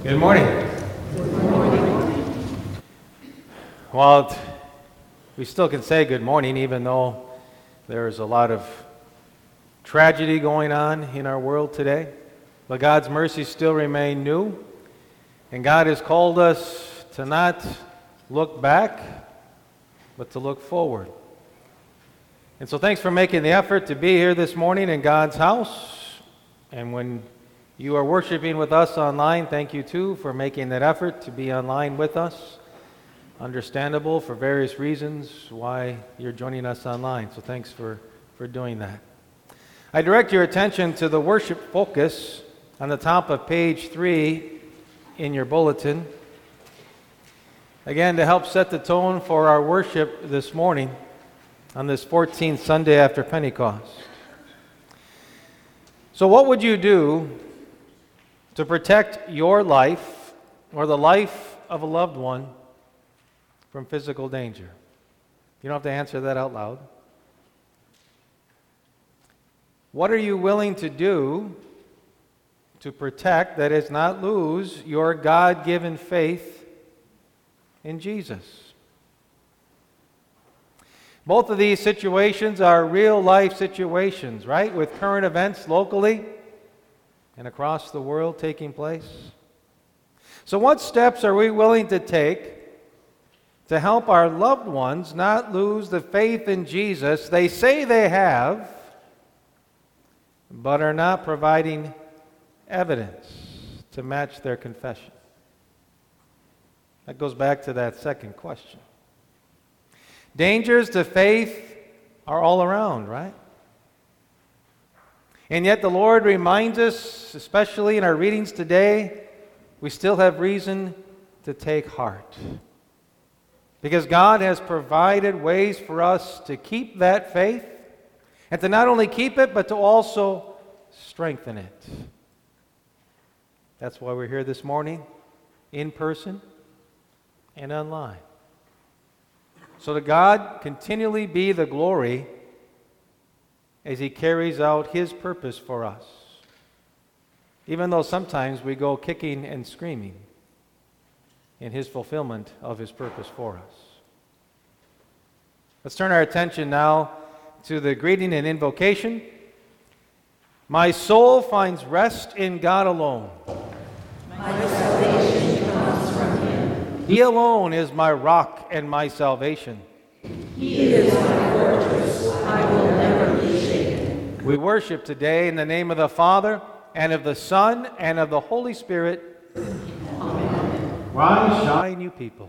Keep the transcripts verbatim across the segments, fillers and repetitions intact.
Good morning. Well, t- we still can say good morning even though there's a lot of tragedy going on in our world today. But God's mercies still remain new, and God has called us to not look back, but to look forward. And so thanks for making the effort to be here this morning in God's house. And when you are worshiping with us online, thank you too for making that effort to be online with us. Understandable for various reasons why you're joining us online, so thanks for, for doing that. I direct your attention to the worship focus on the top of page three in your bulletin. Again, to help set the tone for our worship this morning on this fourteenth Sunday after Pentecost. So what would you do to protect your life or the life of a loved one from physical danger? You don't have to answer that out loud. What are you willing to do to protect, that is, not lose your God-given faith in Jesus? Both of these situations are real-life situations, right? With current events locally and across the world taking place. So what steps are we willing to take to help our loved ones not lose the faith in Jesus they say they have, but are not providing evidence to match their confession? That goes back to that second question. Dangers to faith are all around, right? And yet the Lord reminds us, especially in our readings today, we still have reason to take heart. Because God has provided ways for us to keep that faith, and to not only keep it, but to also strengthen it. That's why we're here this morning, in person and online. So to God continually be the glory as He carries out His purpose for us, even though sometimes we go kicking and screaming in His fulfillment of His purpose for us. Let's turn our attention now to the greeting and invocation. My soul finds rest in God alone. My salvation comes from Him. He alone is my rock and my salvation. He is my fortress. I will never be shaken. We worship today in the name of the Father, and of the Son, and of the Holy Spirit. Amen. Rise, shine, you people.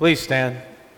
Please stand.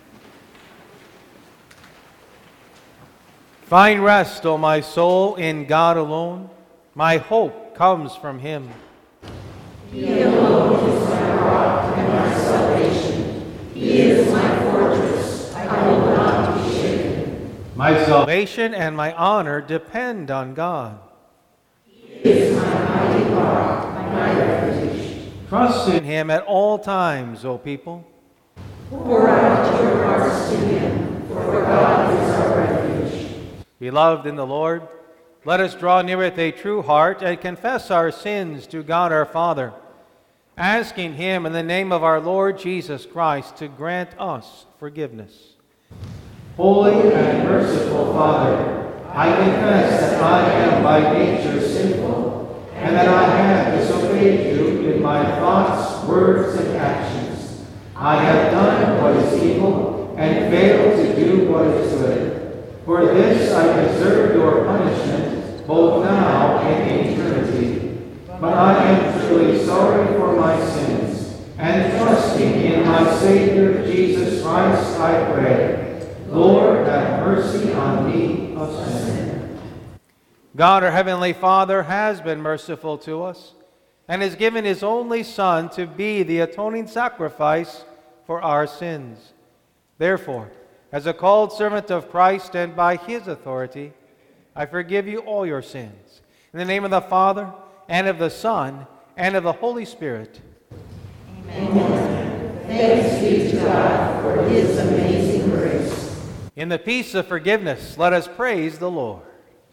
Find rest, O my soul, in God alone. My hope comes from Him. He alone is my rock and my salvation. He is my fortress. I will not be shaken. My salvation and my honor depend on God. He is my mighty rock, my refuge. Trust in Him at all times, O people. Pour out your hearts to Him, for God is our refuge. Beloved in the Lord, let us draw near with a true heart and confess our sins to God our Father, asking Him in the name of our Lord Jesus Christ to grant us forgiveness. Holy and merciful Father, I confess that I am by nature sinful, and that I have disobeyed you in my thoughts, words, and actions. I have done what is evil and failed to do what is good. For this I deserve your punishment, both now and in eternity. But I am truly sorry for my sins, and trusting in my Savior Jesus Christ, I pray. Lord, have mercy on me, a sinner. God, our Heavenly Father, has been merciful to us and has given His only Son to be the atoning sacrifice for our sins. Therefore, as a called servant of Christ and by His authority, I forgive you all your sins. In the name of the Father, and of the Son, and of the Holy Spirit. Amen. Thanks be to God for His amazing grace. In the peace of forgiveness, let us praise the Lord.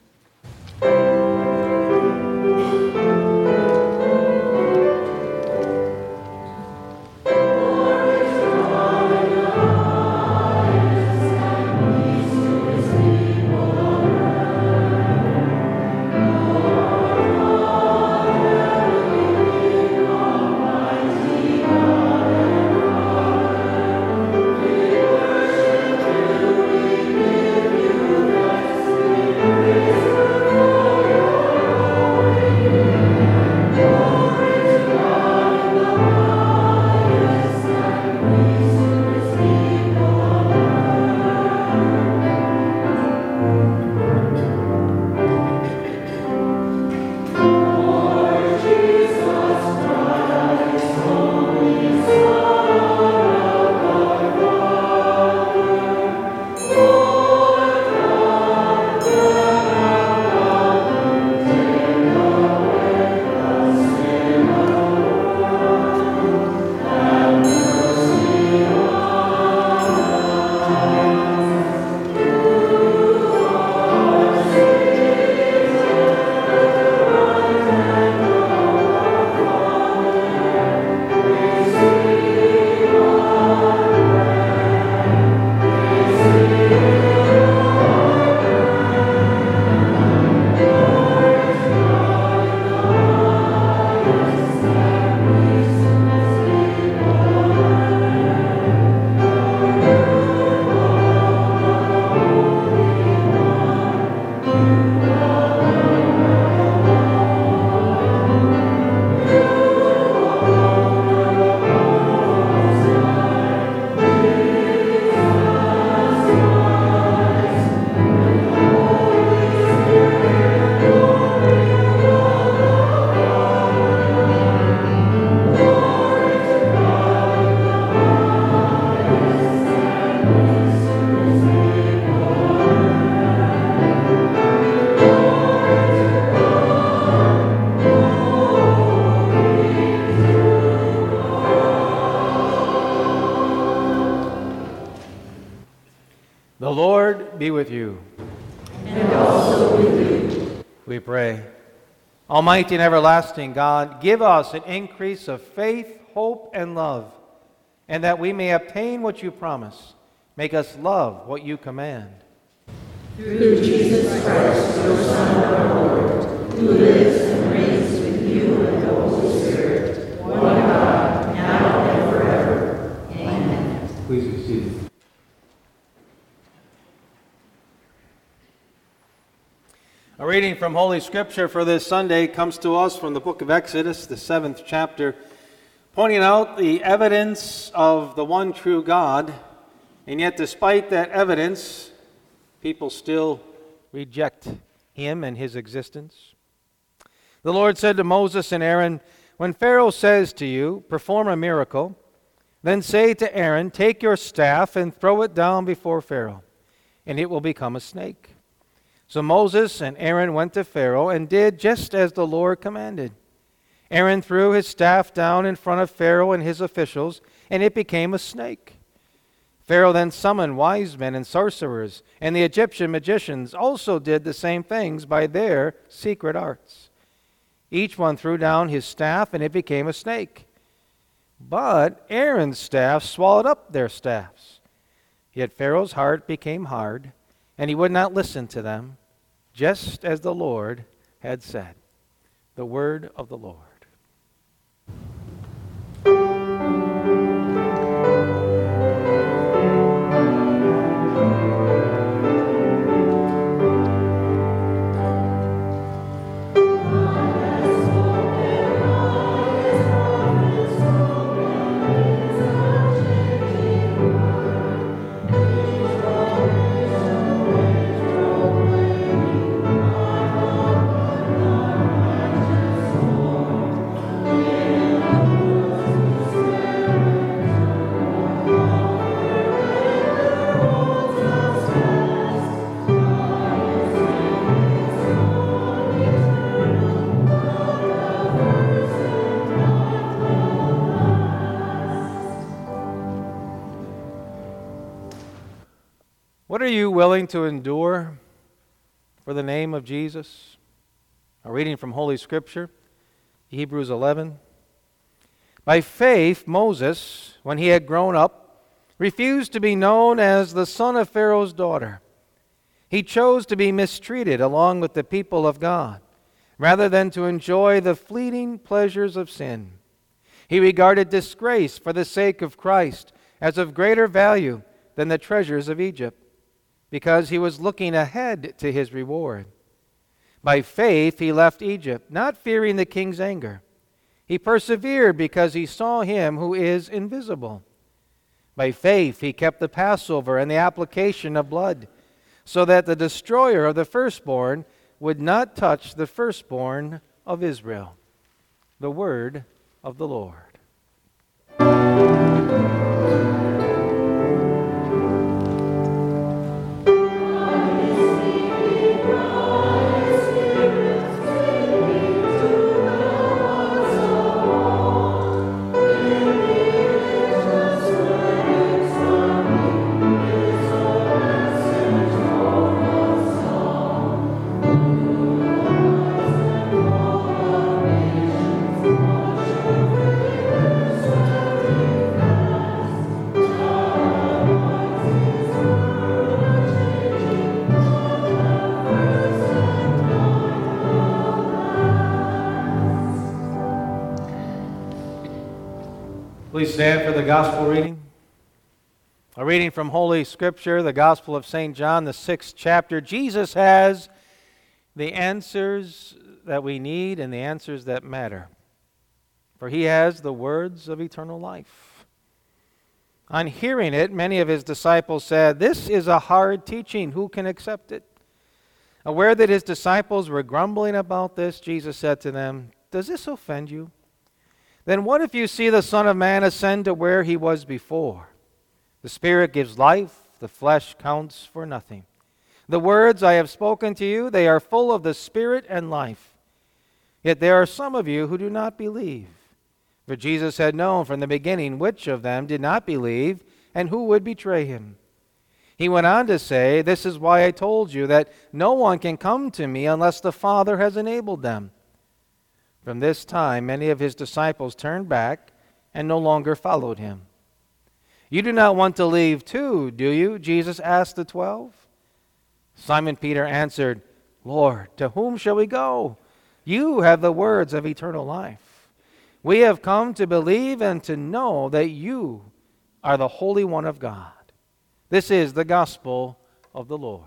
The Lord be with you. And also with you. We pray. Almighty and everlasting God, give us an increase of faith, hope, and love, and that we may obtain what you promise. Make us love what you command. Through Jesus Christ, your Son, our Lord, who lives and reigns with you and the Holy Spirit, one God, now and forever. Amen. Please be seated. A reading from Holy Scripture for this Sunday comes to us from the book of Exodus, the seventh chapter, pointing out the evidence of the one true God, and yet despite that evidence, people still reject him and his existence. The Lord said to Moses and Aaron, "When Pharaoh says to you, 'Perform a miracle,' then say to Aaron, 'Take your staff and throw it down before Pharaoh, and it will become a snake.'" So Moses and Aaron went to Pharaoh and did just as the Lord commanded. Aaron threw his staff down in front of Pharaoh and his officials, and it became a snake. Pharaoh then summoned wise men and sorcerers, and the Egyptian magicians also did the same things by their secret arts. Each one threw down his staff, and it became a snake. But Aaron's staff swallowed up their staffs. Yet Pharaoh's heart became hard, and he would not listen to them, just as the Lord had said. The word of the Lord. What are you willing to endure for the name of Jesus? A reading from Holy Scripture, Hebrews eleven. By faith, Moses, when he had grown up, refused to be known as the son of Pharaoh's daughter. He chose to be mistreated along with the people of God, rather than to enjoy the fleeting pleasures of sin. He regarded disgrace for the sake of Christ as of greater value than the treasures of Egypt, because he was looking ahead to his reward. By faith he left Egypt, not fearing the king's anger. He persevered because he saw him who is invisible. By faith he kept the Passover and the application of blood, so that the destroyer of the firstborn would not touch the firstborn of Israel. The word of the Lord. Please stand for the gospel reading. A reading from Holy Scripture, the Gospel of Saint John, the sixth chapter. Jesus has the answers that we need and the answers that matter, for he has the words of eternal life. On hearing it, many of his disciples said, "This is a hard teaching. Who can accept it?" Aware that his disciples were grumbling about this, Jesus said to them, "Does this offend you? Then what if you see the Son of Man ascend to where he was before? The Spirit gives life, the flesh counts for nothing. The words I have spoken to you, they are full of the Spirit and life. Yet there are some of you who do not believe." For Jesus had known from the beginning which of them did not believe and who would betray him. He went on to say, "This is why I told you that no one can come to me unless the Father has enabled them." From this time, many of his disciples turned back and no longer followed him. "You do not want to leave too, do you?" Jesus asked the twelve. Simon Peter answered, "Lord, to whom shall we go? You have the words of eternal life. We have come to believe and to know that you are the Holy One of God." This is the gospel of the Lord.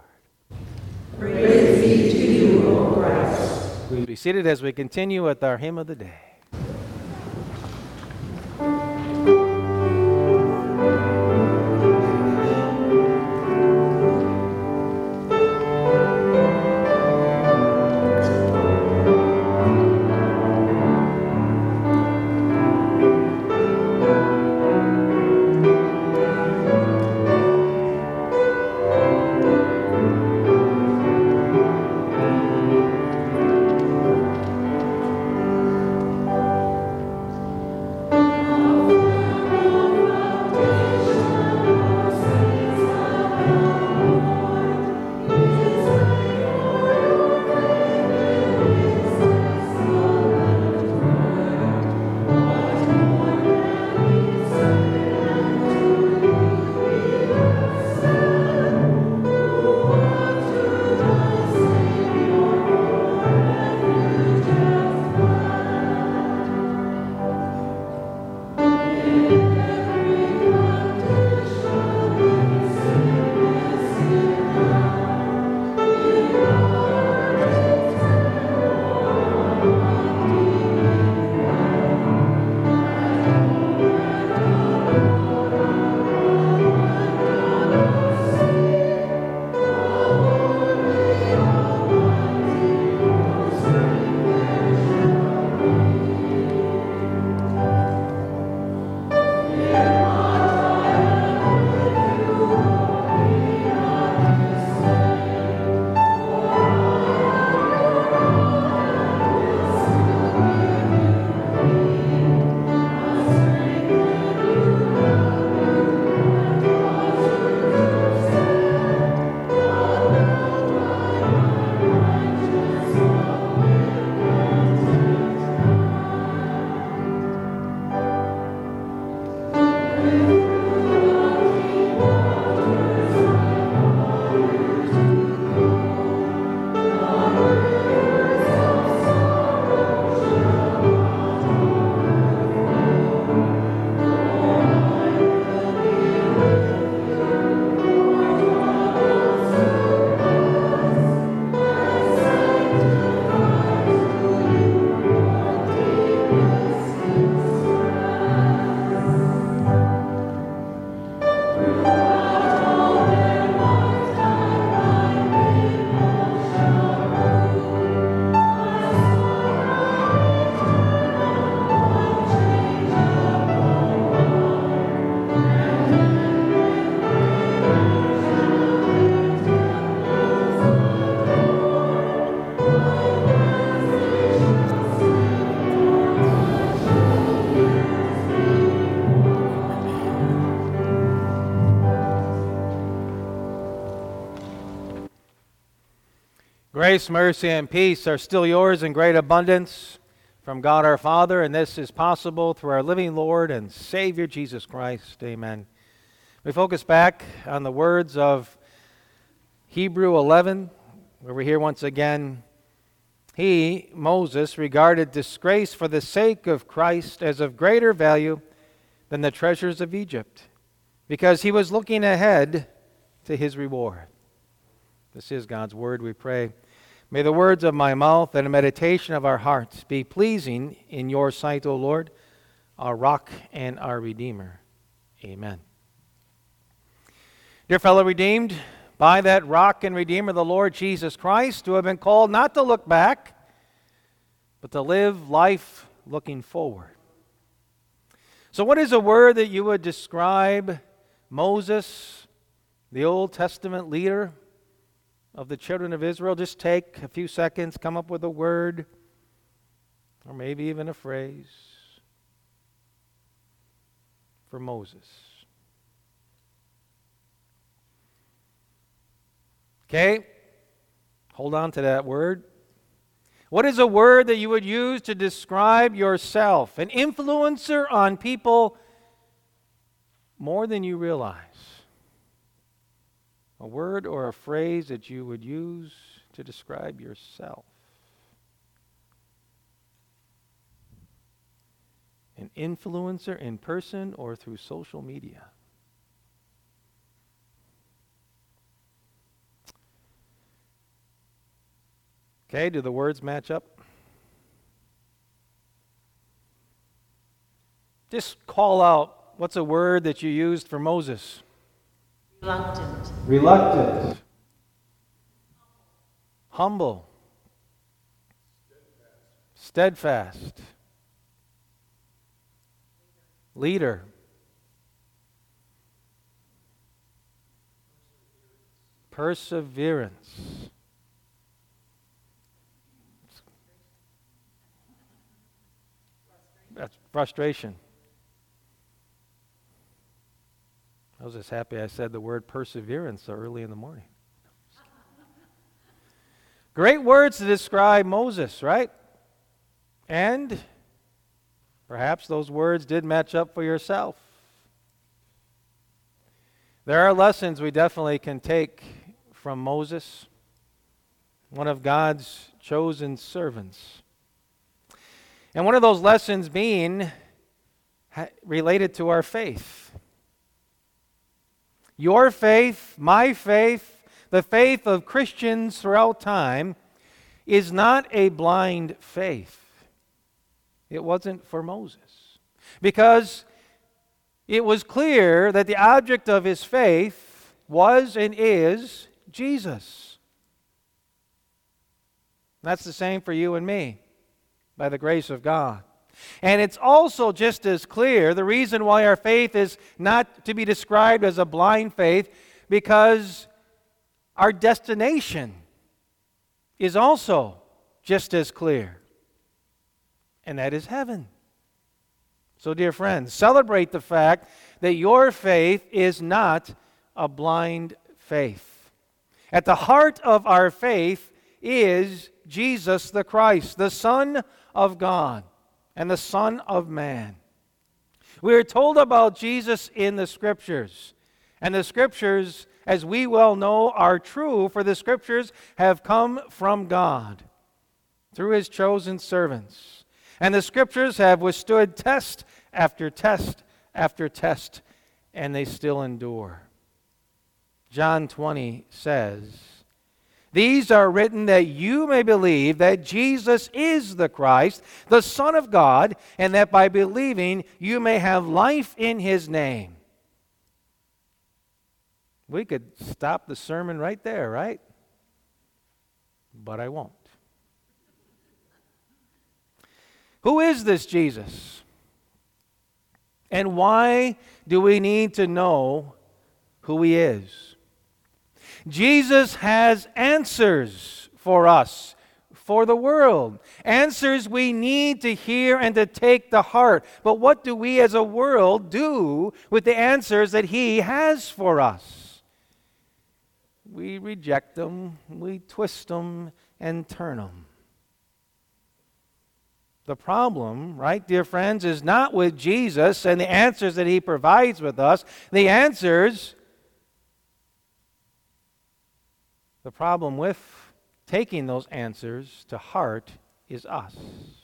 Praise be to you, O Christ. Please be seated as we continue with our hymn of the day. Grace, mercy, and peace are still yours in great abundance from God our Father, and this is possible through our living Lord and Savior Jesus Christ. Amen. We focus back on the words of Hebrews eleven, where we hear once again, he, Moses, regarded disgrace for the sake of Christ as of greater value than the treasures of Egypt, because he was looking ahead to his reward. This is God's word, we pray. May the words of my mouth and the meditation of our hearts be pleasing in your sight, O Lord, our rock and our Redeemer. Amen. Dear fellow redeemed, by that rock and Redeemer, the Lord Jesus Christ, who have been called not to look back, but to live life looking forward. So what is a word that you would describe Moses, the Old Testament leader of the children of Israel? Just take a few seconds, come up with a word, or maybe even a phrase for Moses. Okay, hold on to that word. What is a word that you would use to describe yourself? An influencer on people more than you realize. A word or a phrase that you would use to describe yourself. An influencer in person or through social media. Okay, do the words match up? Just call out, what's a word that you used for Moses? Reluctant. Reluctant. Humble. Steadfast. Leader. Perseverance. That's frustration. I was just happy I said the word perseverance so early in the morning. Great words to describe Moses, right? And perhaps those words did match up for yourself. There are lessons we definitely can take from Moses, one of God's chosen servants. And one of those lessons being related to our faith. Your faith, my faith, the faith of Christians throughout time is not a blind faith. It wasn't for Moses. Because it was clear that the object of his faith was and is Jesus. That's the same for you and me, by the grace of God. And it's also just as clear the reason why our faith is not to be described as a blind faith, because our destination is also just as clear, and that is heaven. So, dear friends, celebrate the fact that your faith is not a blind faith. At the heart of our faith is Jesus the Christ, the Son of God and the Son of Man. We are told about Jesus in the Scriptures. And the Scriptures, as we well know, are true, for the Scriptures have come from God through His chosen servants. And the Scriptures have withstood test after test after test, and they still endure. John twenty says, "These are written that you may believe that Jesus is the Christ, the Son of God, and that by believing you may have life in His name." We could stop the sermon right there, right? But I won't. Who is this Jesus? And why do we need to know who He is? Jesus has answers for us, for the world. Answers we need to hear and to take to heart. But what do we as a world do with the answers that He has for us? We reject them, we twist them, and turn them. The problem, right, dear friends, is not with Jesus and the answers that he provides with us. The answers, the problem with taking those answers to heart is us.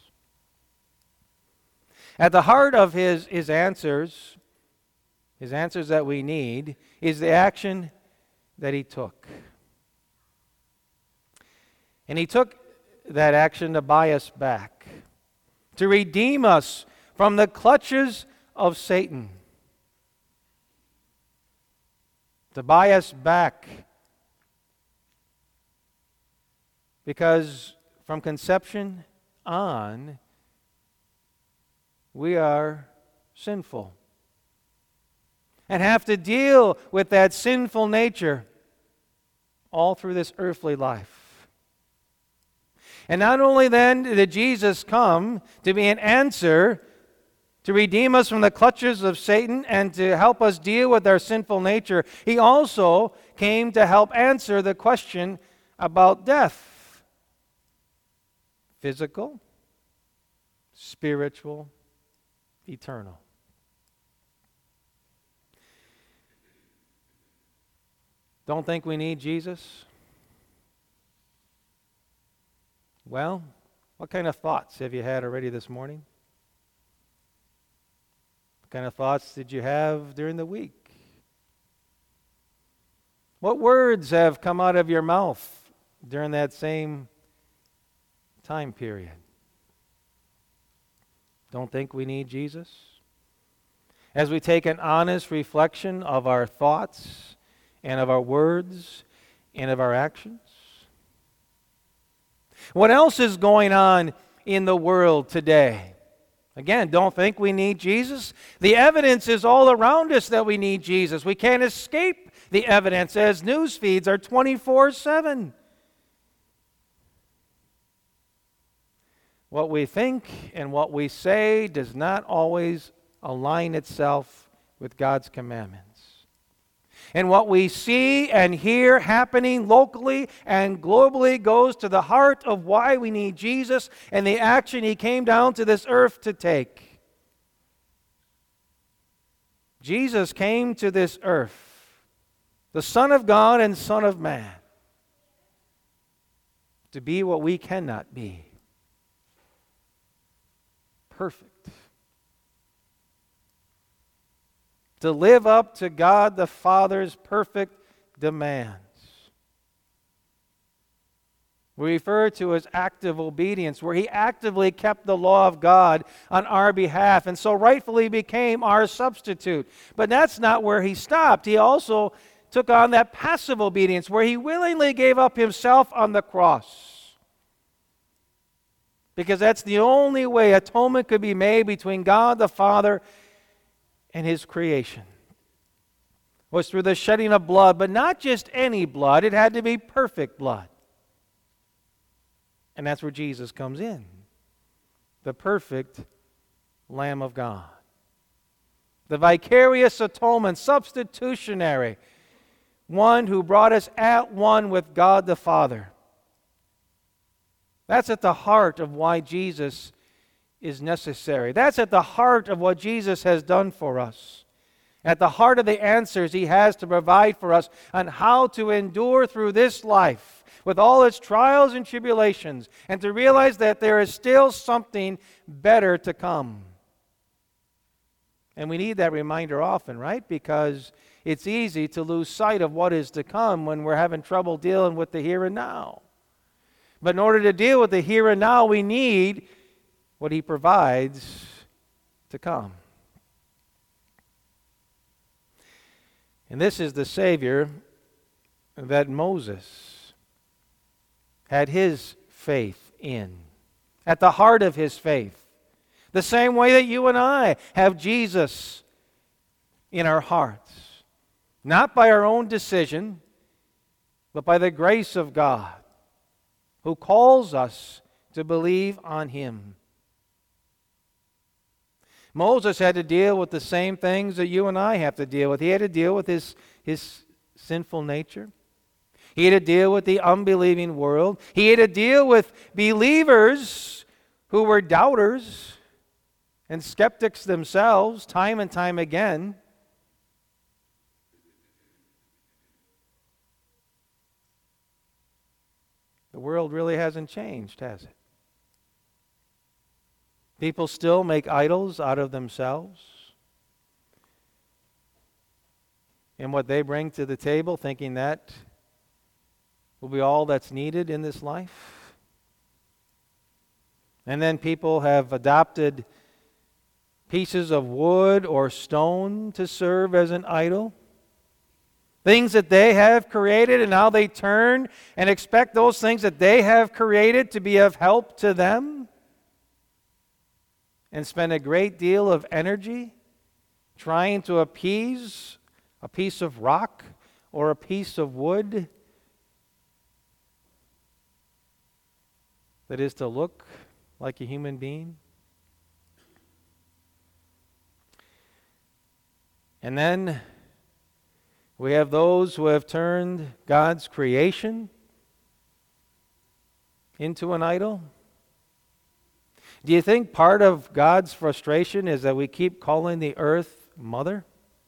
At the heart of his, his answers, his answers that we need, is the action that he took. And he took that action to buy us back, to redeem us from the clutches of Satan, to buy us back. Because from conception on, we are sinful and have to deal with that sinful nature all through this earthly life. And not only then did Jesus come to be an answer to redeem us from the clutches of Satan and to help us deal with our sinful nature, he also came to help answer the question about death. Physical, spiritual, eternal. Don't think we need Jesus? Well, what kind of thoughts have you had already this morning? What kind of thoughts did you have during the week? What words have come out of your mouth during that same time period? Don't think we need Jesus? As we take an honest reflection of our thoughts and of our words and of our actions? What else is going on in the world today? Again, don't think we need Jesus. The evidence is all around us that we need Jesus. We can't escape the evidence as news feeds are twenty-four seven. What we think and what we say does not always align itself with God's commandments. And what we see and hear happening locally and globally goes to the heart of why we need Jesus and the action he came down to this earth to take. Jesus came to this earth, the Son of God and Son of Man, to be what we cannot be. Perfect. To live up to God the Father's perfect demands. We refer to as active obedience, where he actively kept the law of God on our behalf and so rightfully became our substitute. But that's not where he stopped. He also took on that passive obedience, where he willingly gave up himself on the cross. Because that's the only way atonement could be made between God the Father and his creation, was through the shedding of blood, but not just any blood. It had to be perfect blood. And that's where Jesus comes in, the perfect Lamb of God. The vicarious atonement, substitutionary, one who brought us at one with God the Father. That's at the heart of why Jesus is necessary. That's at the heart of what Jesus has done for us. At the heart of the answers he has to provide for us on how to endure through this life with all its trials and tribulations, and to realize that there is still something better to come. And we need that reminder often, right? Because it's easy to lose sight of what is to come when we're having trouble dealing with the here and now. But in order to deal with the here and now, we need what he provides to come. And this is the Savior that Moses had his faith in, at the heart of his faith. The same way that you and I have Jesus in our hearts. Not by our own decision, but by the grace of God, who calls us to believe on him. Moses had to deal with the same things that you and I have to deal with. He had to deal with his, his sinful nature. He had to deal with the unbelieving world. He had to deal with believers who were doubters and skeptics themselves time and time again. The world really hasn't changed, has it? People still make idols out of themselves and what they bring to the table, thinking that will be all that's needed in this life. And then people have adopted pieces of wood or stone to serve as an idol. Things that they have created, and now they turn and expect those things that they have created to be of help to them, and spend a great deal of energy trying to appease a piece of rock or a piece of wood that is to look like a human being. And then we have those who have turned God's creation into an idol. Do you think part of God's frustration is that we keep calling the earth mother?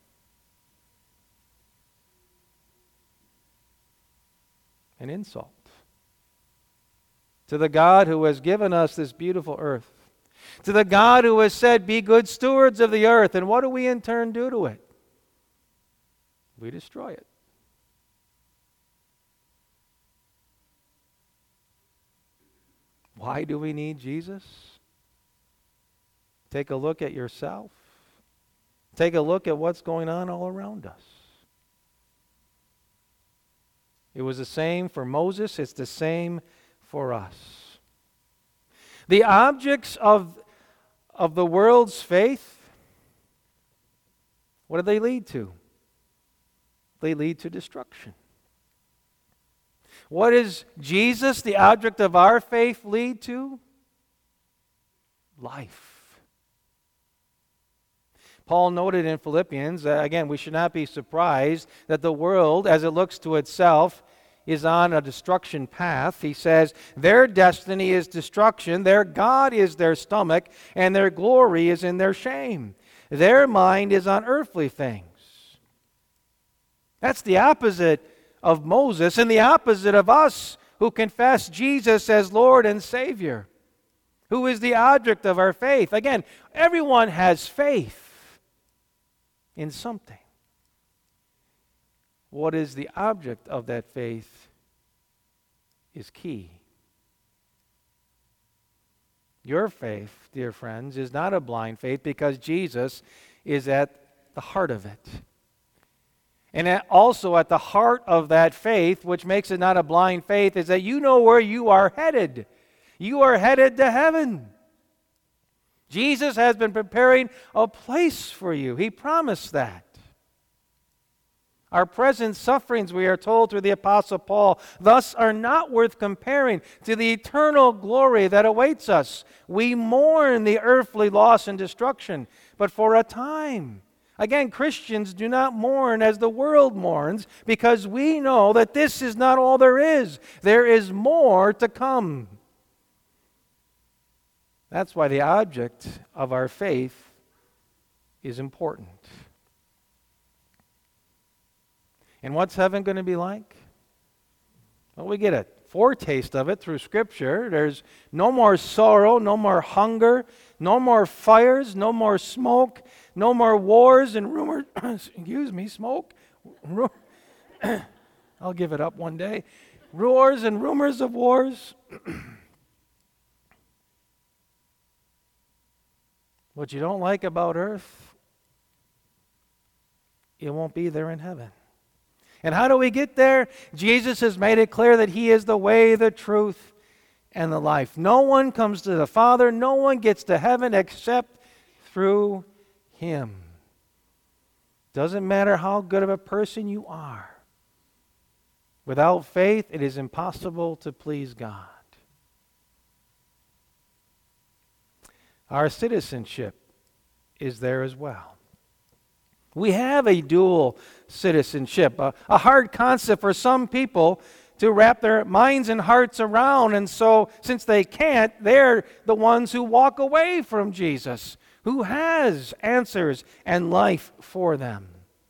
An insult to the God who has given us this beautiful earth, to the God who has said, be good stewards of the earth. And what do we in turn do to it? We destroy it. Why do we need Jesus? Take a look at yourself. Take a look at what's going on all around us. It was the same for Moses. It's the same for us. The objects of, of the world's faith, what do they lead to? They lead to destruction. What does Jesus, the object of our faith, lead to? Life. Paul noted in Philippians, uh, again, we should not be surprised that the world, as it looks to itself, is on a destruction path. He says, their destiny is destruction, their God is their stomach, and their glory is in their shame. Their mind is on earthly things. That's the opposite of Moses and the opposite of us who confess Jesus as Lord and Savior, who is the object of our faith. Again, everyone has faith in something. What is the object of that faith is key. Your faith, dear friends, is not a blind faith because Jesus is at the heart of it. And also at the heart of that faith, which makes it not a blind faith, is that you know where you are headed. You are headed to heaven. Jesus has been preparing a place for you. He promised that. Our present sufferings, we are told through the Apostle Paul, thus are not worth comparing to the eternal glory that awaits us. We mourn the earthly loss and destruction, but for a time. Again, Christians do not mourn as the world mourns, because we know that this is not all there is. There is more to come. That's why the object of our faith is important. And what's heaven going to be like? Well, we get a foretaste of it through Scripture. There's no more sorrow, no more hunger, no more fires, no more smoke, no more wars and rumors. Excuse me, smoke. I'll give it up one day. Roars and rumors of wars. What you don't like about earth, it won't be there in heaven. And how do we get there? Jesus has made it clear that He is the way, the truth, and the life. No one comes to the Father, no one gets to heaven except through Him. Doesn't matter how good of a person you are. Without faith, it is impossible to please God. Our citizenship is there as well. We have a dual citizenship, a, a hard concept for some people to wrap their minds and hearts around. And so, since they can't, they're the ones who walk away from Jesus, who has answers and life for them.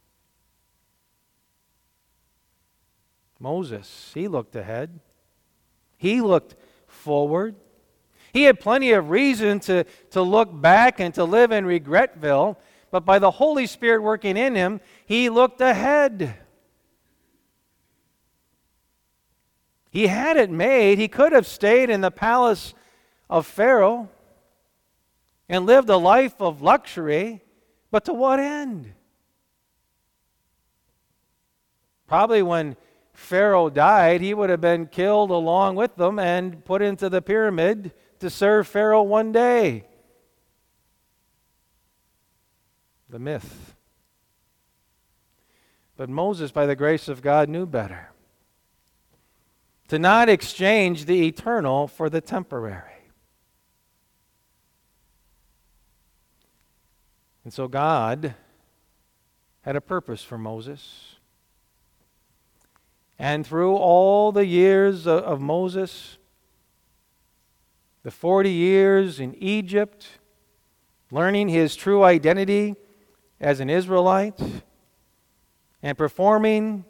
Moses, he looked ahead. He looked forward. He had plenty of reason to, to look back and to live in Regretville, but by the Holy Spirit working in him, he looked ahead. He had it made. He could have stayed in the palace of Pharaoh and lived a life of luxury, but to what end? Probably when Pharaoh died, he would have been killed along with them and put into the pyramid to serve Pharaoh one day. The myth. But Moses, by the grace of God, knew better. To not exchange the eternal for the temporary. And so God had a purpose for Moses. And through all the years of, of Moses, the forty years in Egypt, learning his true identity as an Israelite, and performing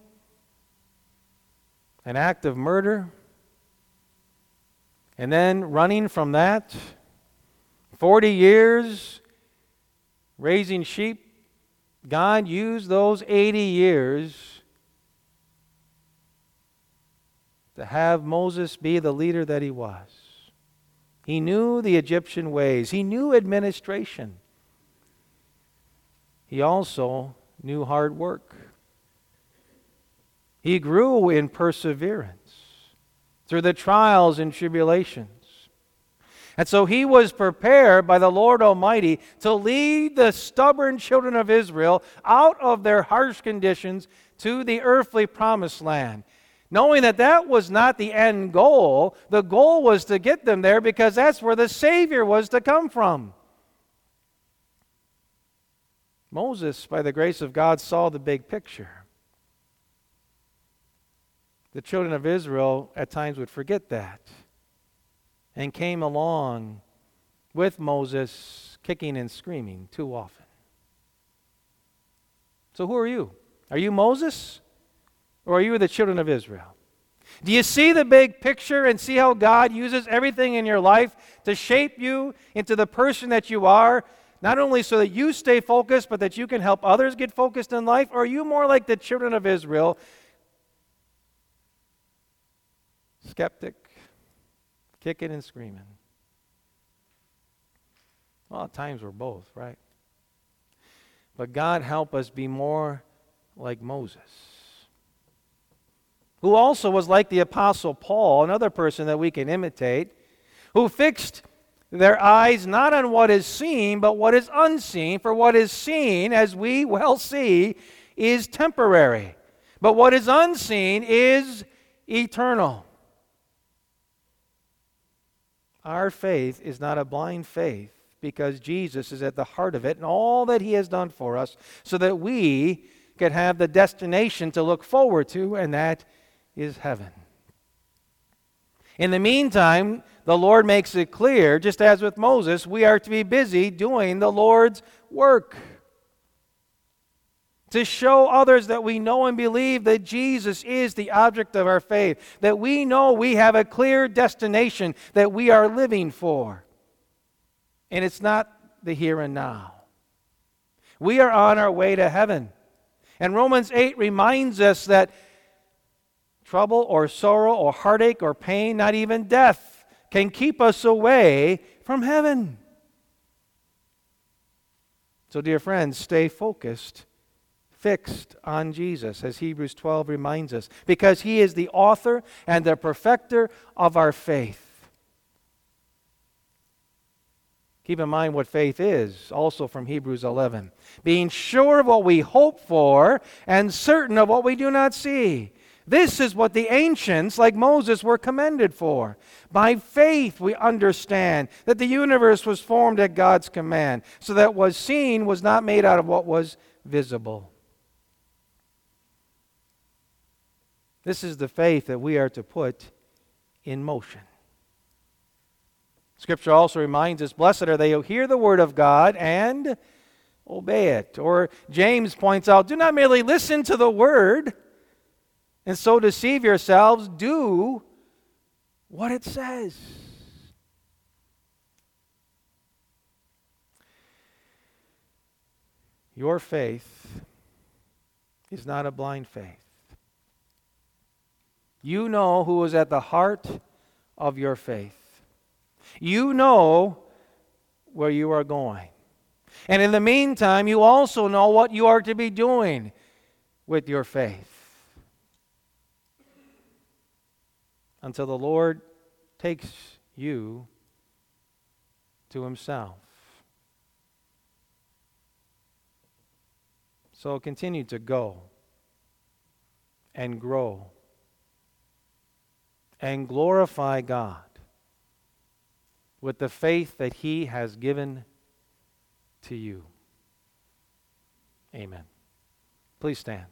an act of murder, and then running from that, forty years raising sheep, God used those eighty years to have Moses be the leader that he was. He knew the Egyptian ways. He knew administration. He also knew hard work. He grew in perseverance through the trials and tribulations. And so he was prepared by the Lord Almighty to lead the stubborn children of Israel out of their harsh conditions to the earthly promised land. Knowing that that was not the end goal, the goal was to get them there because that's where the Savior was to come from. Moses, by the grace of God, saw the big picture. The children of Israel at times would forget that and came along with Moses kicking and screaming too often. So who are you? Are you Moses or are you the children of Israel? Do you see the big picture and see how God uses everything in your life to shape you into the person that you are, not only so that you stay focused, but that you can help others get focused in life? Or are you more like the children of Israel, skeptic, kicking and screaming? Well, at times we're both, right? But God help us be more like Moses, who also was like the Apostle Paul, another person that we can imitate, who fixed their eyes not on what is seen, but what is unseen. For what is seen, as we well see, is temporary. But what is unseen is eternal. Our faith is not a blind faith because Jesus is at the heart of it and all that He has done for us so that we could have the destination to look forward to, and that is heaven. In the meantime, the Lord makes it clear, just as with Moses, we are to be busy doing the Lord's work, to show others that we know and believe that Jesus is the object of our faith, that we know we have a clear destination that we are living for. And it's not the here and now. We are on our way to heaven. And Romans eight reminds us that trouble or sorrow or heartache or pain, not even death, can keep us away from heaven. So, dear friends, stay focused, fixed on Jesus, as Hebrews twelve reminds us, because He is the author and the perfecter of our faith. Keep in mind what faith is, also from Hebrews eleven. Being sure of what we hope for and certain of what we do not see. This is what the ancients, like Moses, were commended for. By faith we understand that the universe was formed at God's command, so that what was seen was not made out of what was visible. This is the faith that we are to put in motion. Scripture also reminds us, blessed are they who hear the word of God and obey it. Or James points out, do not merely listen to the word and so deceive yourselves. Do what it says. Your faith is not a blind faith. You know who is at the heart of your faith. You know where you are going. And in the meantime, you also know what you are to be doing with your faith. Until the Lord takes you to Himself. So continue to go and grow and glorify God with the faith that He has given to you. Amen. Please stand.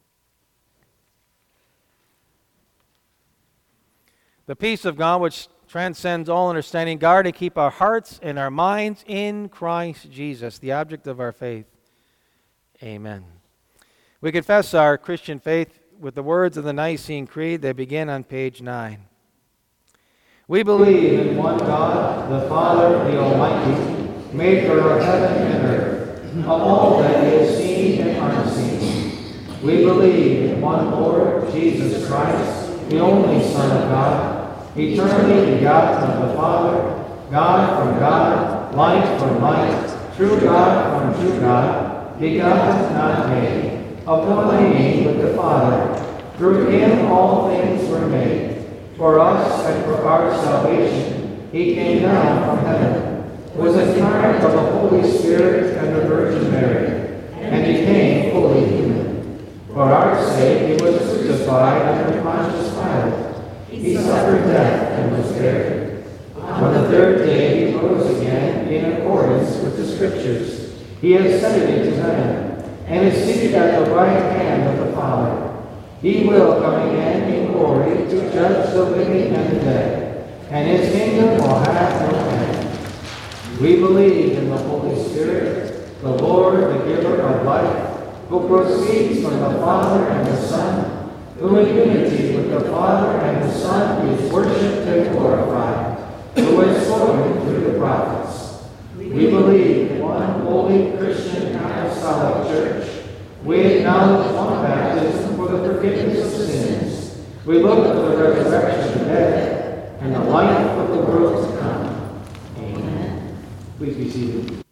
The peace of God, which transcends all understanding, guard and keep our hearts and our minds in Christ Jesus, the object of our faith. Amen. We confess our Christian faith with the words of the Nicene Creed that begin on page nine. We believe in one God, the Father, the Almighty, maker of heaven and earth, of all that is seen and unseen. We believe in one Lord, Jesus Christ, the only Son of God, eternally begotten of the Father, God from God, light from light, true God from true God, begotten, not made, of one being with the Father. Through Him all things were made. For us and for our salvation, He came down from heaven, was incarnate of the Holy Spirit and the Virgin Mary, and became fully human. For our sake He was crucified under Pontius Pilate. He suffered death and was buried. On the third day He rose again in accordance with the Scriptures. He ascended into heaven, and is seated at the right hand of the Father. He will come again in glory to judge the living and the dead, and His kingdom will have no end. We believe in the Holy Spirit, the Lord, the giver of life, who proceeds from the Father and the Son, who in unity with the Father and the Son is worshipped and glorified, who has spoken through the prophets. We believe in one holy Christian apostolic church. We acknowledge one baptism for the forgiveness of sins. We look for the resurrection of the dead and the life of the world to come. Amen. Please be seated.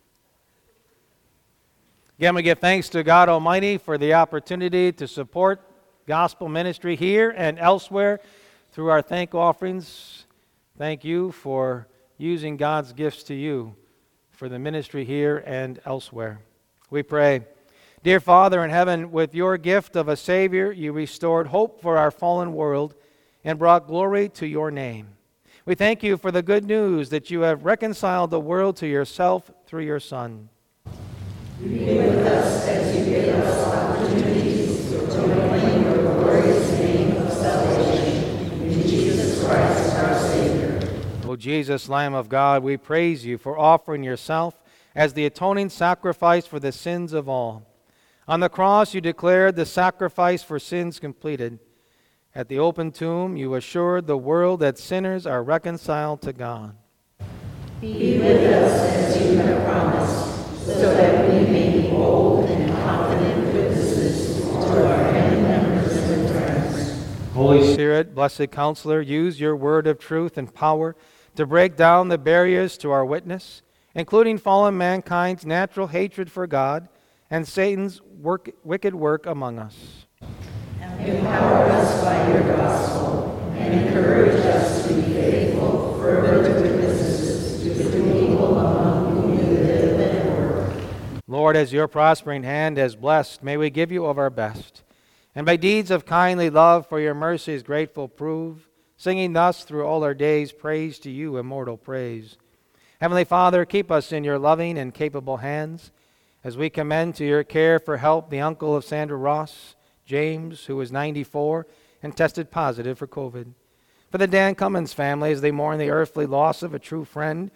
Again, we give thanks to God Almighty for the opportunity to support gospel ministry here and elsewhere through our thank offerings. Thank you for using God's gifts to you for the ministry here and elsewhere. We pray. Dear Father in heaven, with your gift of a Savior, you restored hope for our fallen world and brought glory to your name. We thank you for the good news that you have reconciled the world to yourself through your Son. Be with us as you give us opportunities to proclaim your glorious name of salvation in Jesus Christ our Savior. O Jesus, Lamb of God, we praise you for offering yourself as the atoning sacrifice for the sins of all. On the cross, you declared the sacrifice for sins completed. At the open tomb, you assured the world that sinners are reconciled to God. Be with us as you have promised, so that we may be bold and confident witnesses to our family members and friends. Holy Spirit, blessed Counselor, use your word of truth and power to break down the barriers to our witness, including fallen mankind's natural hatred for God and Satan's work, wicked work among us. Empower us by your gospel and encourage us to be faithful, fervent witnesses to the people among whom you live and work. Lord, as your prospering hand has blessed, may we give you of our best, and by deeds of kindly love for your mercies grateful prove, singing thus through all our days praise to you, immortal praise. Heavenly Father, keep us in your loving and capable hands, as we commend to your care for help the uncle of Sandra Ross, James, who was ninety-four and tested positive for COVID. For the Dan Cummins family as they mourn the earthly loss of a true friend.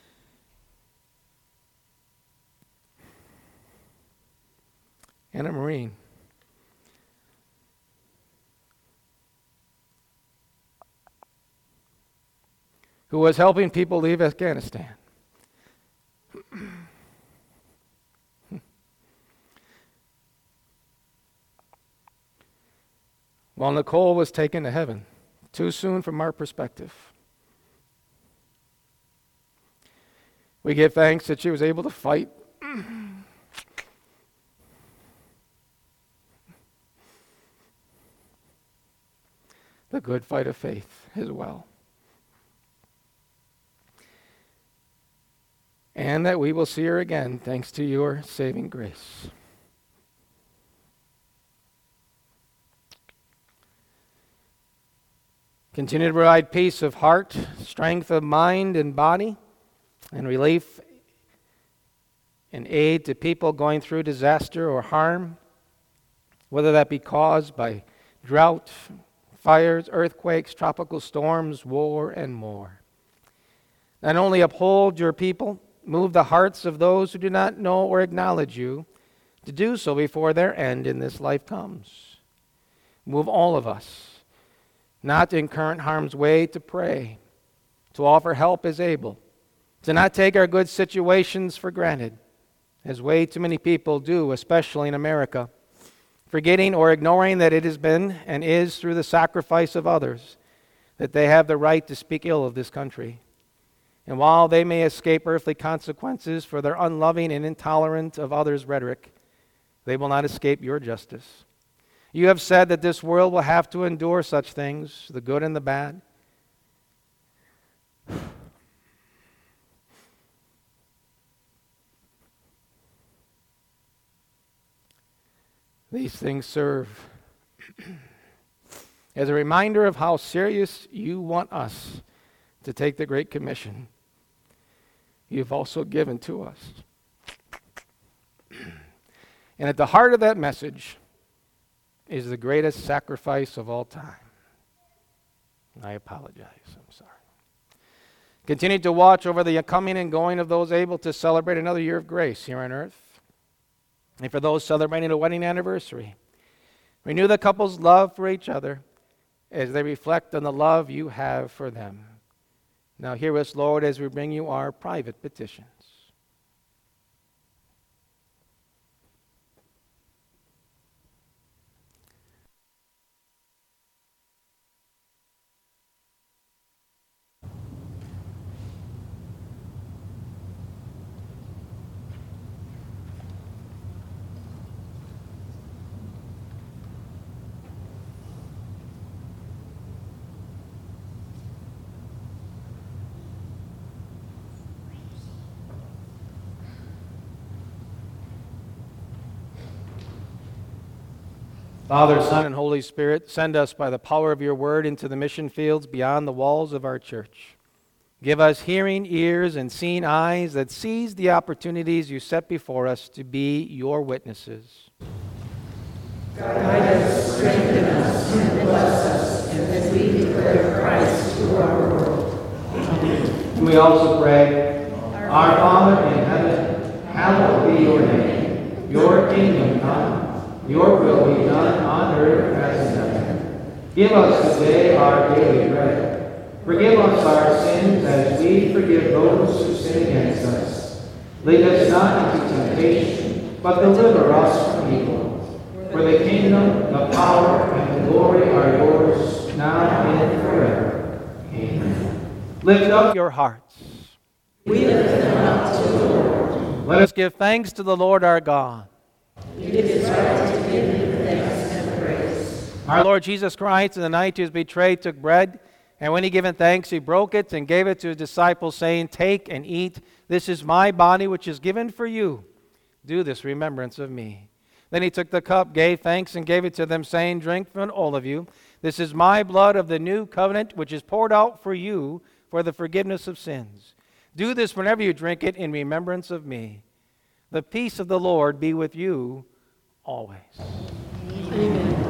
And a Marine. Who was helping people leave Afghanistan. While Nicole was taken to heaven, too soon from our perspective. We give thanks that she was able to fight the good fight of faith as well. And that we will see her again thanks to your saving grace. Continue to provide peace of heart, strength of mind and body, and relief and aid to people going through disaster or harm, whether that be caused by drought, fires, earthquakes, tropical storms, war, and more. Not only uphold your people, move the hearts of those who do not know or acknowledge you to do so before their end in this life comes. Move all of us, not in current harm's way, to pray, to offer help as able, to not take our good situations for granted, as way too many people do, especially in America, forgetting or ignoring that it has been and is through the sacrifice of others that they have the right to speak ill of this country. And while they may escape earthly consequences for their unloving and intolerant of others' rhetoric, they will not escape your justice. You have said that this world will have to endure such things, the good and the bad. These things serve as a reminder of how serious you want us to take the Great Commission you've also given to us. And at the heart of that message is the greatest sacrifice of all time. I apologize. I'm sorry. Continue to watch over the coming and going of those able to celebrate another year of grace here on earth. And for those celebrating a wedding anniversary, renew the couple's love for each other as they reflect on the love you have for them. Now hear us, Lord, as we bring you our private petitions. Father, Son, and Holy Spirit, send us by the power of your word into the mission fields beyond the walls of our church. Give us hearing ears and seeing eyes that seize the opportunities you set before us to be your witnesses. Guide us, strengthen us, and bless us as we declare Christ to our world. And we also pray, Our Father in heaven, hallowed be your name. Your kingdom come. Your will be done on earth as in heaven. Give us today our daily bread. Forgive us our sins as we forgive those who sin against us. Lead us not into temptation, but deliver us from evil. For the kingdom, the power, and the glory are yours, now and forever. Amen. Lift up your hearts. We lift them up to the Lord. Let us give thanks to the Lord our God. It is right to give him thanks and praise. Our Lord Jesus Christ, in the night he was betrayed, took bread, and when he given thanks, he broke it and gave it to his disciples, saying, Take and eat. This is my body, which is given for you. Do this in remembrance of me. Then he took the cup, gave thanks, and gave it to them, saying, Drink from it, all of you. This is my blood of the new covenant, which is poured out for you for the forgiveness of sins. Do this whenever you drink it in remembrance of me. The peace of the Lord be with you always. Amen.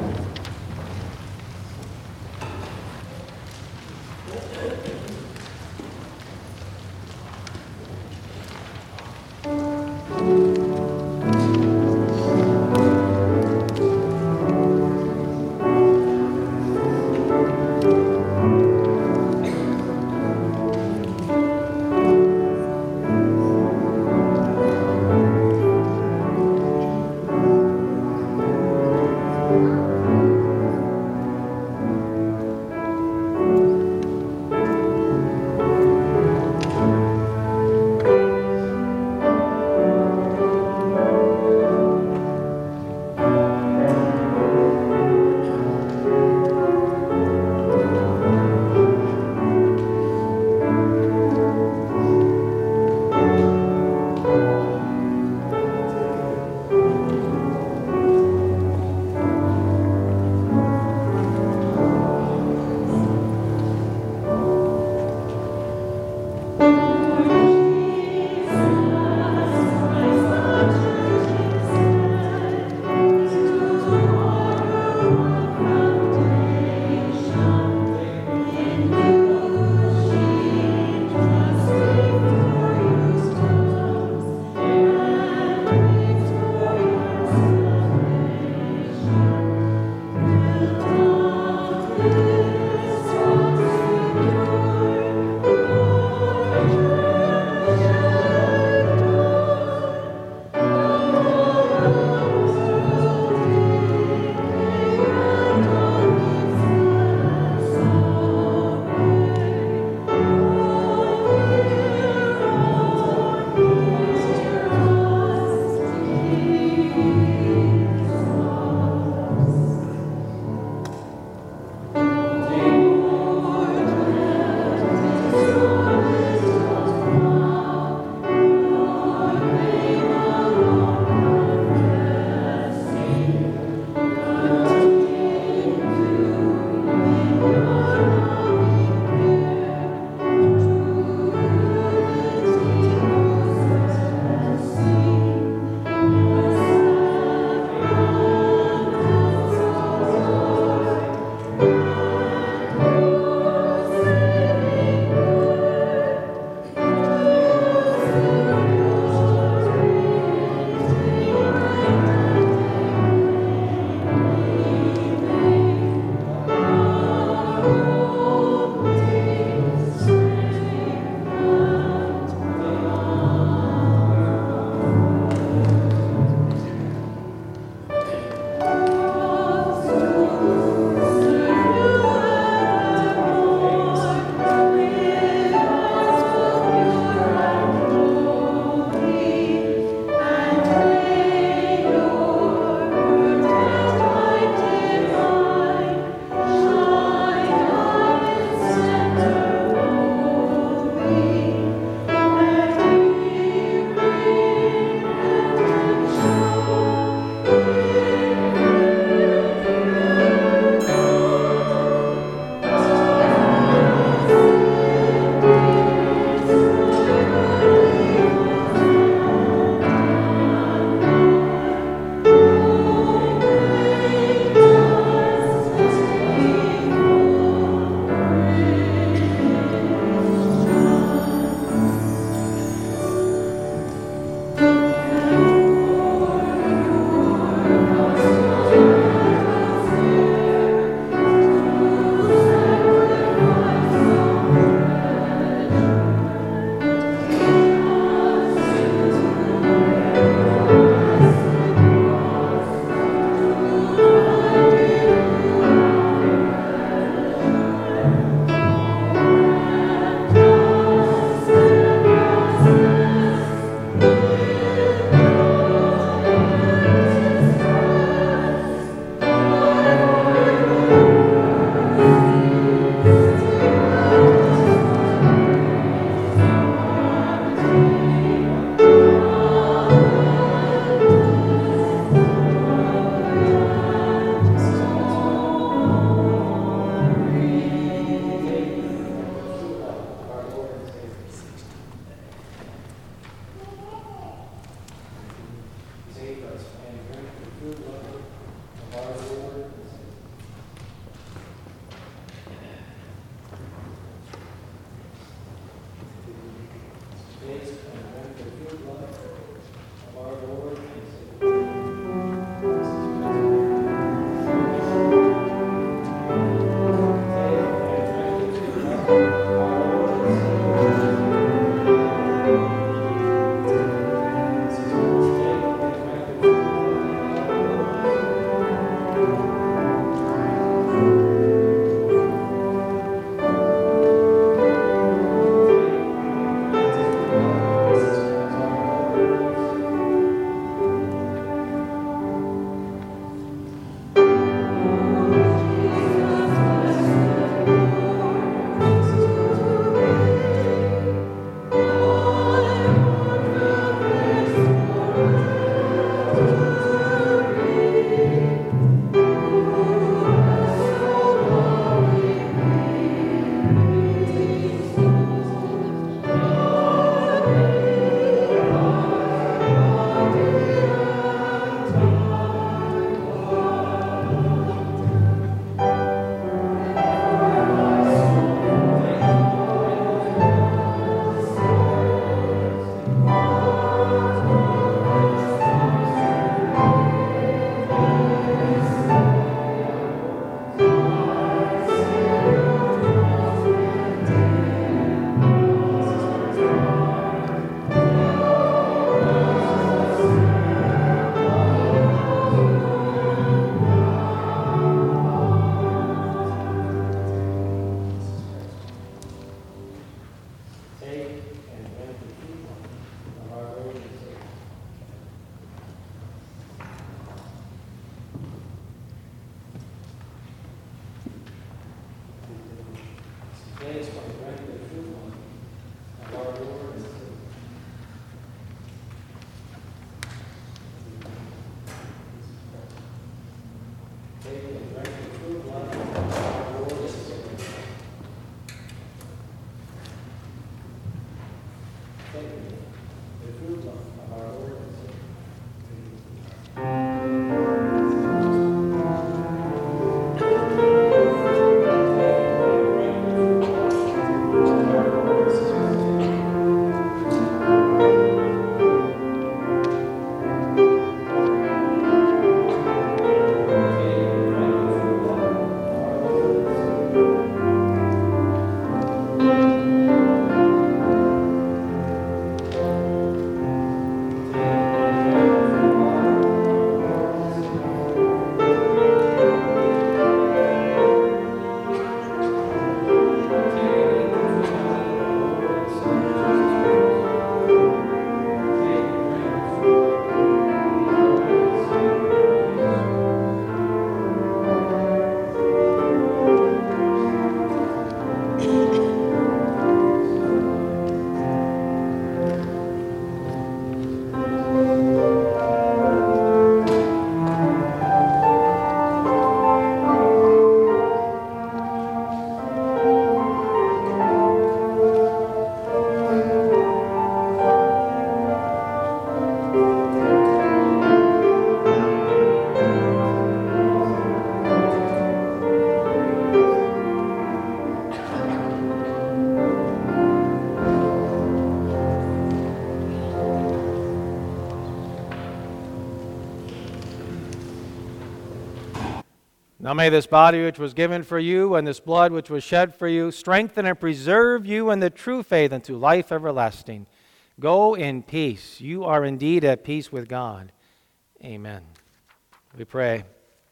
Now may this body which was given for you and this blood which was shed for you strengthen and preserve you in the true faith unto life everlasting. Go in peace. You are indeed at peace with God. Amen. We pray.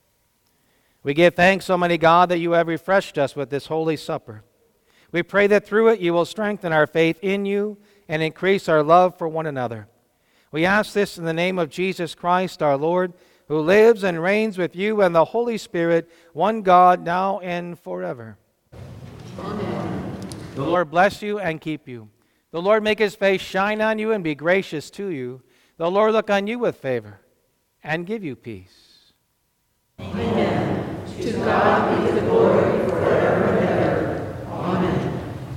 We give thanks, Almighty God, that you have refreshed us with this holy supper. We pray that through it you will strengthen our faith in you and increase our love for one another. We ask this in the name of Jesus Christ, our Lord, who lives and reigns with you and the Holy Spirit, one God, now and forever. Amen. The Lord bless you and keep you. The Lord make his face shine on you and be gracious to you. The Lord look on you with favor and give you peace. Amen. To God be the glory forever and ever. Amen.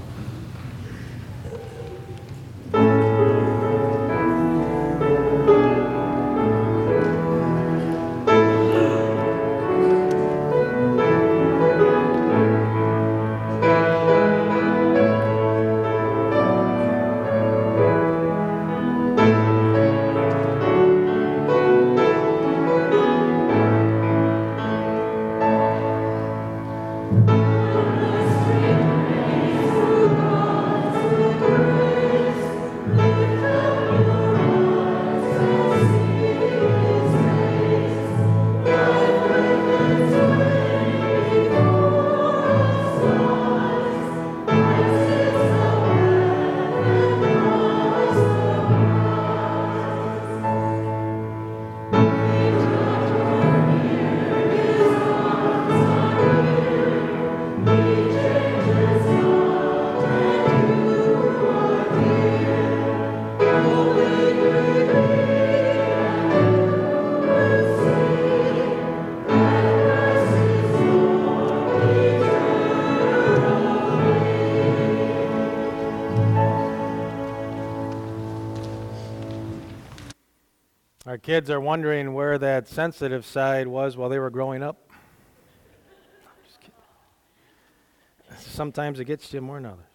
Our kids are wondering where that sensitive side was while they were growing up. Just kidding. Sometimes it gets you more than others.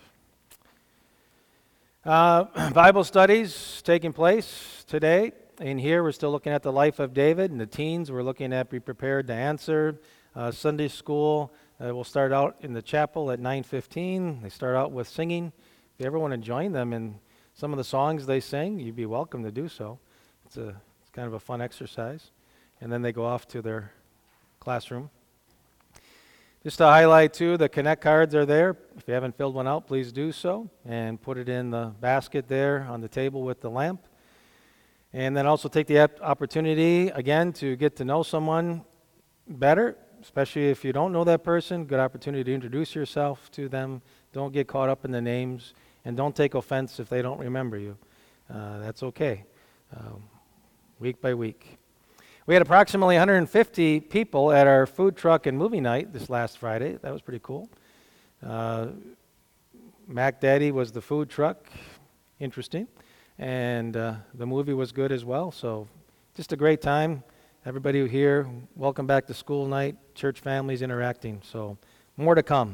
Uh, Bible studies taking place today. In here, we're still looking at the life of David. And the teens, we're looking at Be Prepared to Answer. Uh, Sunday school uh, will start out in the chapel at nine fifteen. They start out with singing. If you ever want to join them in some of the songs they sing, you'd be welcome to do so. It's, a, it's kind of a fun exercise. And then they go off to their classroom. Just to highlight, too, the Connect cards are there. If you haven't filled one out, please do so. And put it in the basket there on the table with the lamp. And then also take the opportunity, again, to get to know someone better, especially if you don't know that person. Good opportunity to introduce yourself to them. Don't get caught up in the names. And don't take offense if they don't remember you. Uh, that's okay. Um, week by week. We had approximately one hundred fifty people at our food truck and movie night this last Friday. That was pretty cool. Uh, Mac Daddy was the food truck. Interesting. And uh, the movie was good as well. So just a great time. Everybody here, welcome back to school night. Church families interacting. So more to come.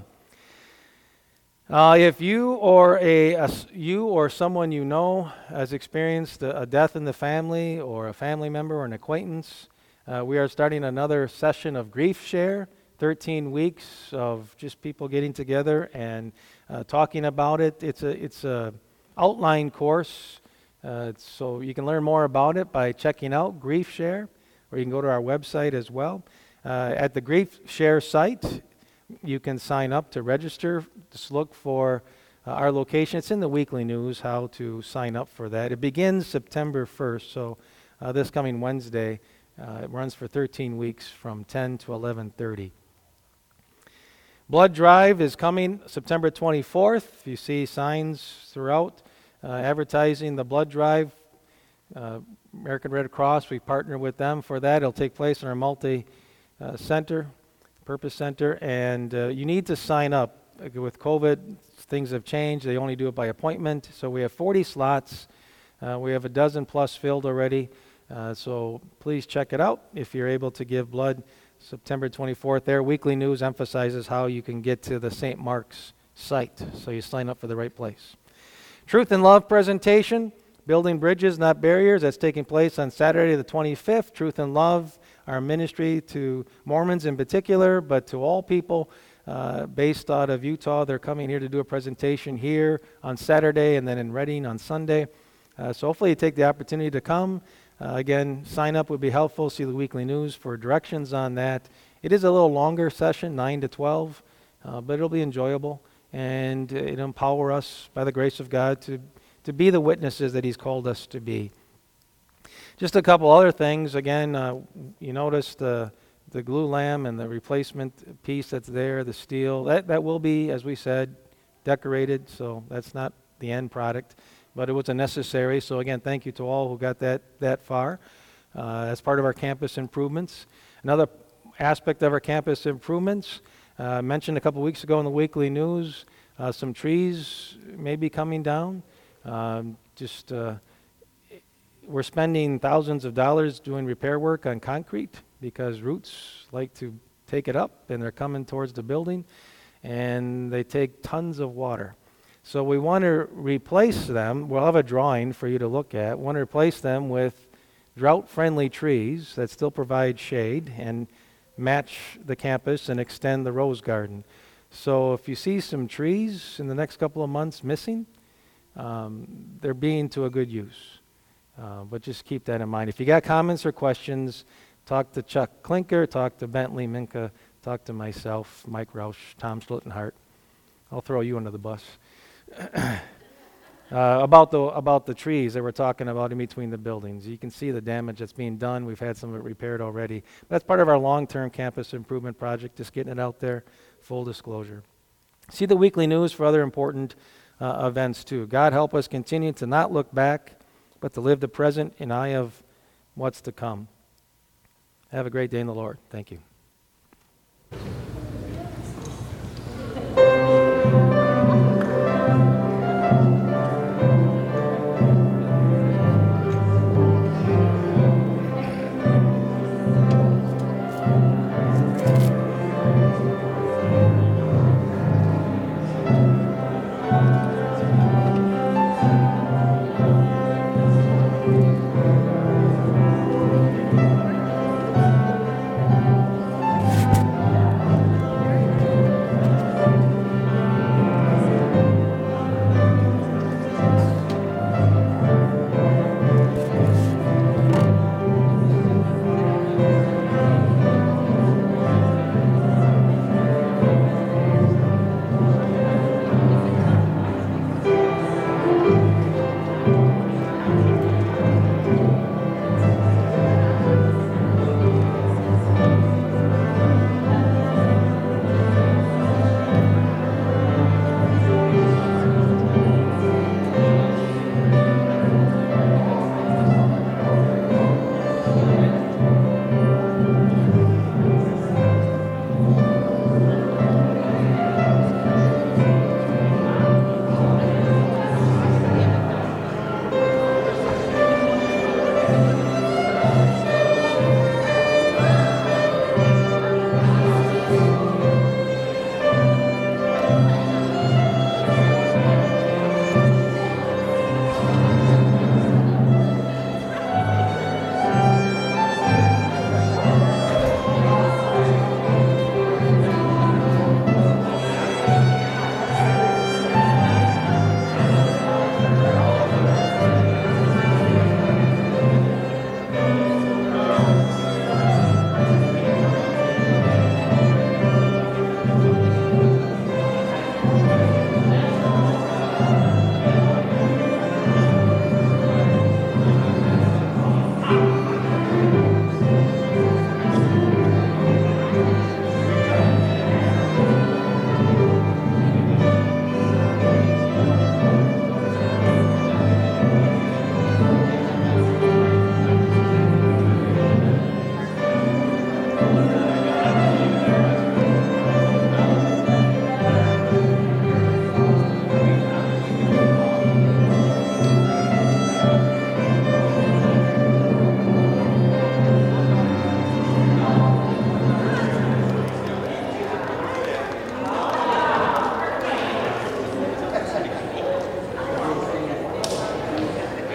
Uh, if you or a, a you or someone you know has experienced a, a death in the family, or a family member or an acquaintance, uh, we are starting another session of Grief Share. thirteen weeks of just people getting together and uh, talking about it. It's a it's a outline course, uh, so you can learn more about it by checking out Grief Share, or you can go to our website as well. Uh, at the Grief Share site, you can sign up to register. Just look for uh, our location. It's in the weekly news how to sign up for that. It begins September first, so uh, this coming Wednesday. Uh, it runs for thirteen weeks from ten to eleven thirty. Blood Drive is coming September twenty-fourth. You see signs throughout uh, advertising the Blood Drive. Uh, American Red Cross, we partner with them for that. It'll take place in our multi-center. Purpose Center, and uh, you need to sign up. With COVID, things have changed. They only do it by appointment, so we have forty slots. Uh, we have a dozen plus filled already, uh, so please check it out if you're able to give blood. September twenty-fourth, their weekly news emphasizes how you can get to the Saint Mark's site, so you sign up for the right place. Truth and Love presentation, Building Bridges, Not Barriers. That's taking place on Saturday the twenty-fifth. Truth and Love, our ministry to Mormons in particular, but to all people uh, based out of Utah. They're coming here to do a presentation here on Saturday and then in Redding on Sunday. Uh, so hopefully you take the opportunity to come. Uh, again, sign up would be helpful. See the weekly news for directions on that. It is a little longer session, nine to twelve, uh, but it'll be enjoyable, and it'll empower us by the grace of God to, to be the witnesses that He's called us to be. Just a couple other things. Again, uh, you notice the the glue lamp and the replacement piece that's there, the steel. That that will be, as we said, decorated, so that's not the end product, but it was a necessary. So again, thank you to all who got that that far. Uh, as part of our campus improvements. Another aspect of our campus improvements, uh, mentioned a couple weeks ago in the weekly news, uh, some trees may be coming down. Um, just uh, We're spending thousands of dollars doing repair work on concrete because roots like to take it up, and they're coming towards the building, and they take tons of water. So we want to replace them. We'll have a drawing for you to look at. We want to replace them with drought-friendly trees that still provide shade and match the campus and extend the rose garden. So if you see some trees in the next couple of months missing, um, they're being to a good use. Uh, but just keep that in mind. If you got comments or questions, talk to Chuck Klinker, talk to Bentley Minka, talk to myself, Mike Roush, Tom Schlittenhart. I'll throw you under the bus. uh, about the about the trees that we're talking about in between the buildings. You can see the damage that's being done. We've had some of it repaired already. That's part of our long-term campus improvement project, just getting it out there, full disclosure. See the weekly news for other important uh, events too. God help us continue to not look back, but to live the present in eye of what's to come. Have a great day in the Lord. Thank you.